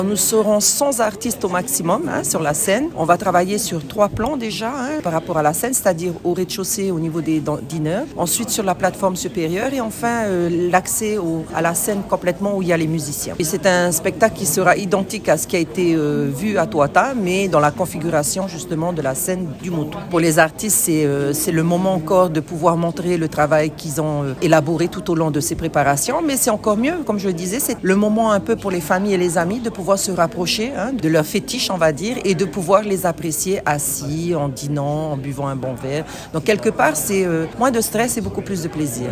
Nous serons 100 artistes au maximum sur la scène. On va travailler sur 3 plans déjà par rapport à la scène, c'est-à-dire au rez-de-chaussée au niveau des dîneurs, ensuite sur la plateforme supérieure et enfin l'accès à la scène complètement où il y a les musiciens. Et c'est un spectacle qui sera identique à ce qui a été vu à Tuatha, mais dans la configuration justement de la scène du Motu. Pour les artistes, c'est le moment encore de pouvoir montrer le travail qu'ils ont élaboré tout au long de ces préparations, mais c'est encore mieux, comme je le disais, c'est le moment un peu pour les familles et les amis de pouvoir se rapprocher de leur fétiche, on va dire, et de pouvoir les apprécier assis, en dînant, en buvant un bon verre. Donc quelque part, c'est moins de stress et beaucoup plus de plaisir.